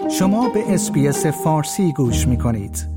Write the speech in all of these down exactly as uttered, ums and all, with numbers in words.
شما به اس‌بی‌اس فارسی گوش می‌کنید.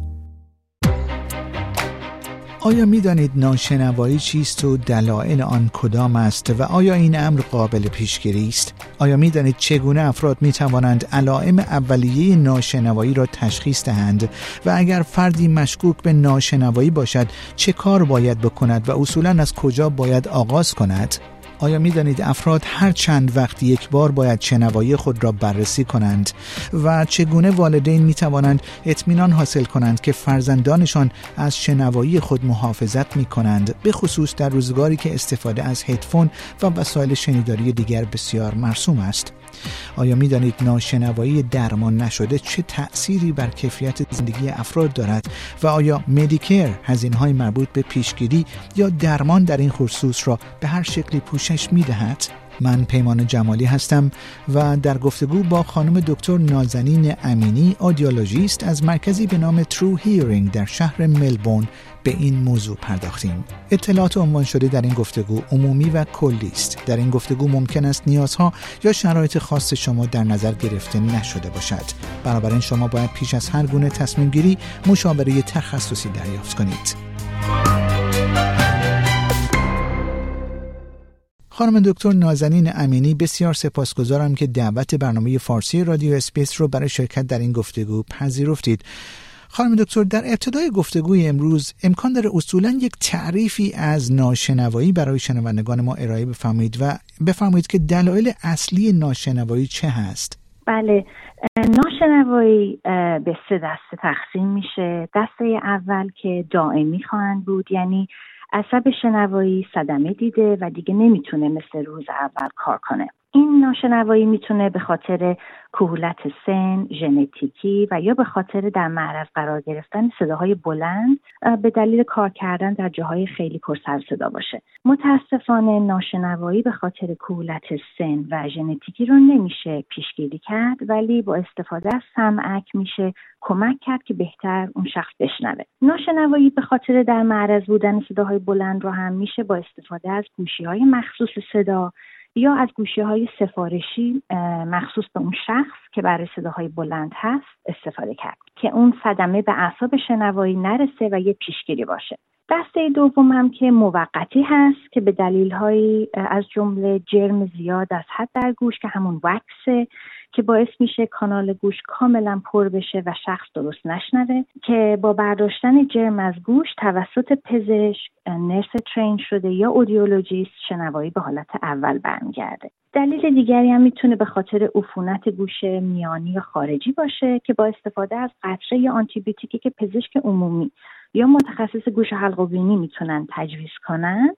آیا می‌دانید ناشنوایی چیست و دلایل آن کدام است و آیا این امر قابل پیشگیری است؟ آیا می‌دانید چگونه افراد می‌توانند علائم اولیه ناشنوایی را تشخیص دهند و اگر فردی مشکوک به ناشنوایی باشد چه کار باید بکند و اصولاً از کجا باید آغاز کند؟ آیا می دانید افراد هر چند وقت یک بار باید شنوایی خود را بررسی کنند و چگونه والدین می توانند اطمینان حاصل کنند که فرزندانشان از شنوایی خود محافظت می کنند، به خصوص در روزگاری که استفاده از هدفون و وسایل شنیداری دیگر بسیار مرسوم است؟ آیا می دانید ناشنوایی درمان نشده چه تأثیری بر کیفیت زندگی افراد دارد و آیا مدیکر هزینه‌های مربوط به پیشگیری یا درمان در این خصوص را به هر شکلی پوشش می دهد؟ من پیمان جمالی هستم و در گفتگو با خانم دکتر نازنین امینی، آدیولوژیست از مرکزی به نام ترو هیرینگ در شهر ملبورن به این موضوع پرداختیم. اطلاعات عنوان شده در این گفتگو عمومی و کلی است. در این گفتگو ممکن است نیازها یا شرایط خاص شما در نظر گرفته نشده باشد. بنابراین شما باید پیش از هر گونه تصمیم گیری مشاوره تخصصی دریافت کنید. خانم دکتر نازنین امینی، بسیار سپاسگزارم که دعوت برنامه فارسی رادیو اس‌بی‌اس رو برای شرکت در این گفتگو پذیرفتید. خانم دکتر، در ابتدای گفتگوی امروز امکان داره اصولاً یک تعریفی از ناشنوایی برای شنوندگان ما ارائه بفرمایید و بفرمایید که دلایل اصلی ناشنوایی چه هست؟ بله، ناشنوایی به سه دسته تقسیم میشه. دسته اول که دائمی خواهند بود، یعنی عصب شنوایی صدمه دیده و دیگه نمیتونه مثل روز اول کار کنه. این ناشنوایی میتونه به خاطر کهولت سن، ژنتیکی و یا به خاطر در معرض قرار گرفتن صداهای بلند به دلیل کار کردن در جاهای خیلی پر سر صدا باشه. متاسفانه ناشنوایی به خاطر کهولت سن و ژنتیکی رو نمیشه پیشگیری کرد، ولی با استفاده از سمعک میشه کمک کرد که بهتر اون شخص بشنوه. ناشنوایی به خاطر در معرض بودن صداهای بلند رو هم میشه با استفاده از گوشی‌های مخصوص صدا یا از گوشی‌های سفارشی مخصوص به اون شخص که برای صداهای بلند هست استفاده کرد که اون صدمه به اعصاب شنوایی نرسه و یه پیشگیری باشه. دسته دوم هم که موقتی هست که به دلیل‌های از جمله جرم زیاد از حد در گوش که همون وکسه که باعث میشه کانال گوش کاملا پر بشه و شخص درست نشنوه، که با برداشتن جرم از گوش توسط پزشک، نرس ترین شده یا اودیولوژیست شنوایی به حالت اول برمیگرده. دلیل دیگری هم میتونه به خاطر عفونت گوش میانی یا خارجی باشه که با استفاده از قطره یا آنتیبیوتیکی که پزشک عمومی یا متخصص گوش حلق و بینی میتونن تجویز کنن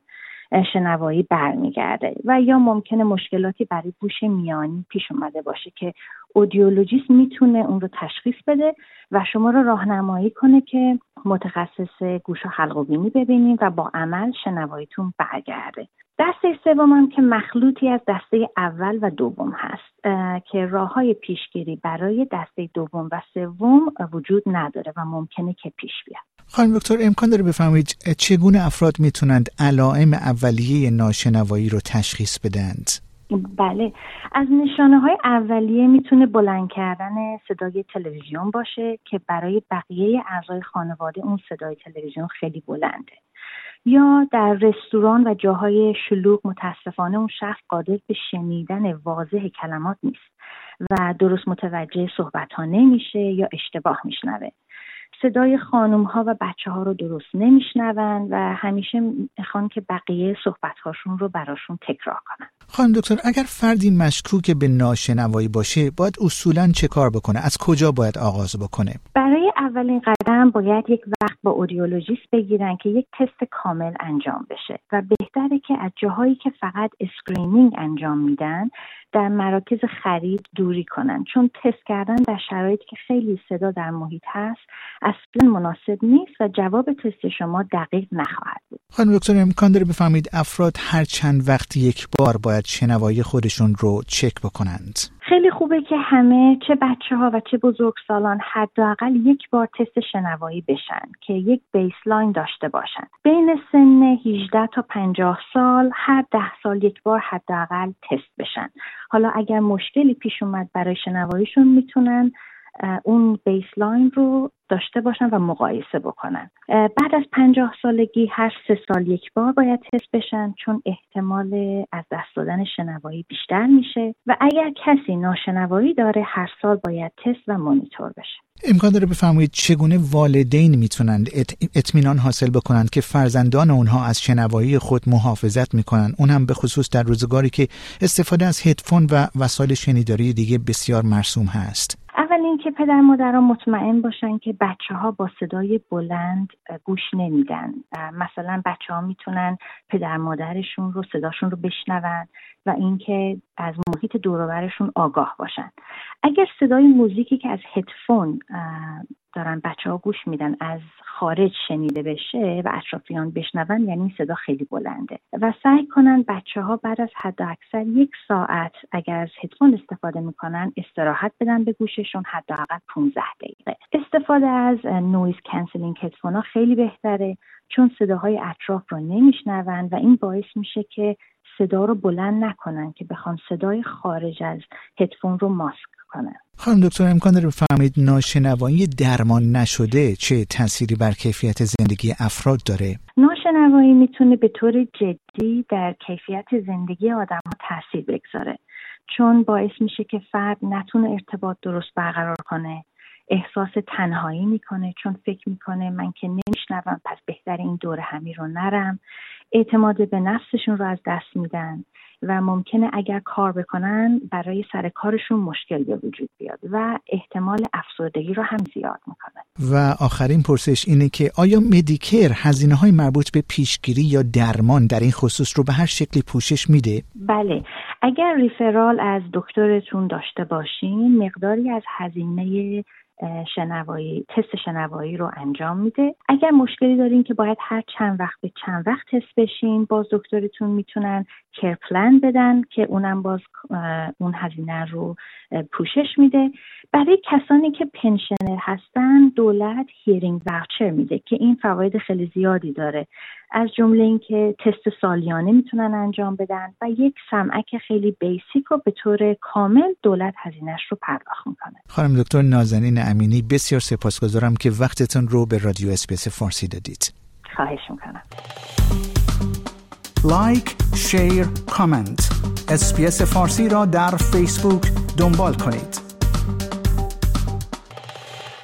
شنوایی برمیگرده. و یا ممکنه مشکلاتی برای گوش میانی پیش اومده باشه که اودیولوژیست میتونه اون رو تشخیص بده و شما رو راهنمایی کنه که متخصص گوش و حلق و بینی ببینید و با عمل شنواییتون برگرده. دسته سوم هم که مخلوطی از دسته اول و دوم هست که راه‌های پیشگیری برای دسته دوم و سوم وجود نداره و ممکنه که پیش بیاد. خانم دکتر، امکان داره بفرمایید چگونه افراد میتونند علائم اولیه ناشنوایی رو تشخیص بدند؟ بله، از نشانه‌های اولیه میتونه بلند کردن صدای تلویزیون باشه که برای بقیه اعضای خانواده اون صدای تلویزیون خیلی بلنده. یا در رستوران و جاهای شلوغ متاسفانه اون شخص قادر به شنیدن واضح کلمات نیست و درست متوجه صحبت‌ها نمیشه یا اشتباه میشنوه. صدای خانم‌ها و بچه‌ها رو درست نمیشنون و همیشه میخوان که بقیه صحبت‌هاشون رو براشون تکرار کنن. خانم دکتر، اگر فردی مشکوک به ناشنوایی باشه باید اصولاً چه کار بکنه؟ از کجا باید آغاز بکنه؟ برای اولین قدم باید یک وقت با اودیولوژیست بگیرن که یک تست کامل انجام بشه و بهتره که از جاهایی که فقط اسکرینینگ انجام میدن در مراکز خرید دوری کنن، چون تست کردن در شرایطی که خیلی صدا در محیط هست اصلا مناسب نیست و جواب تست شما دقیق نخواهد بود. خانم دکتر، امکان داره بفهمید افراد هر چند وقت یک بار باید شنوایی خودشون رو چک بکنند؟ خیلی خوبه که همه، چه بچه‌ها و چه بزرگسالان، حداقل یک بار تست شنوایی بشن که یک بیسلاین داشته باشن. بین سن هجده تا پنجاه سال هر ده سال یک بار حداقل تست بشن. حالا اگر مشکلی پیش اومد برای شنواییشون میتونن اون بیسلاین رو داشته باشن و مقایسه بکنن. بعد از پنجاه سالگی هر سه سال یک بار باید تست بشن، چون احتمال از دست دادن شنوایی بیشتر میشه و اگر کسی ناشنوایی داره هر سال باید تست و مانیتور بشه. امکان داره بفرمایید چگونه والدین میتونند اطمینان حاصل بکنند که فرزندان اونها از شنوایی خود محافظت میکنن، اون هم به خصوص در روزگاری که استفاده از هدفون و وسایل شنیداری دیگه بسیار مرسوم هست؟ اول اینکه پدر مادرها مطمئن باشن که بچه‌ها با صدای بلند گوش نمیدن. مثلا بچه‌ها میتونن پدر مادرشون رو صداشون رو بشنون و اینکه از محیط دور و برشون آگاه باشن. اگر صدای موزیکی که از هدفون دارن بچه‌ها گوش میدن از خارج شنیده بشه و اطرافیان بشنون، یعنی این صدا خیلی بلنده و سعی کنن بچه‌ها بعد از حد اکثر یک ساعت اگر از هدفون استفاده میکنن استراحت بدن به گوششون، حداقل پانزده دقیقه. استفاده از نویز کنسلینگ هدفون‌ها خیلی بهتره، چون صداهای اطراف رو نمیشنون و این باعث میشه که صدا رو بلند نکنن که بخوان صدای خارج از هدفون رو ماسک کنن. خانم دکتر، امکان داره بفرمایید ناشنوایی درمان نشده چه تأثیری بر کیفیت زندگی افراد داره؟ ناشنوایی میتونه به طور جدی در کیفیت زندگی آدم‌ها تأثیر بگذاره، چون باعث میشه که فرد نتونه ارتباط درست برقرار کنه، احساس تنهایی میکنه چون فکر میکنه من که نمیشنوم پس بهتر این دور همی رو نرم، اعتماد به نفسشون رو از دست میدن و ممکنه اگر کار بکنن برای سر کارشون مشکل به وجود بیاد و احتمال افسردگی رو هم زیاد میکنه. و آخرین پرسش اینه که آیا مدیکر هزینه‌های مربوط به پیشگیری یا درمان در این خصوص رو به هر شکلی پوشش میده؟ بله، اگر ریفرال از دکترتون داشته باشین مقداری از هزینه شنوایی تست شنوایی رو انجام میده. اگر مشکلی دارین که باید هر چند وقت به چند وقت تست بشین، باز دکترتون میتونن کیر پلن بدن که اونم باز اون هزینه رو پوشش میده. برای کسانی که پنشنر هستن دولت هیرینگ واوچر میده که این فواید خیلی زیادی داره، از جمله این که تست سالیانه میتونن انجام بدن و یک سمعک خیلی بیسیک رو به طور کامل دولت هزینه‌اش رو پرداخت میکنه. خانم دکتر نازنین امینی، بسیار سپاسگزارم که وقتتون رو به رادیو اسپیس فارسی دادید. خواهش میکنم. لایک، شیر، کامنت. اسپیس فارسی را در فیسبوک دنبال کنید.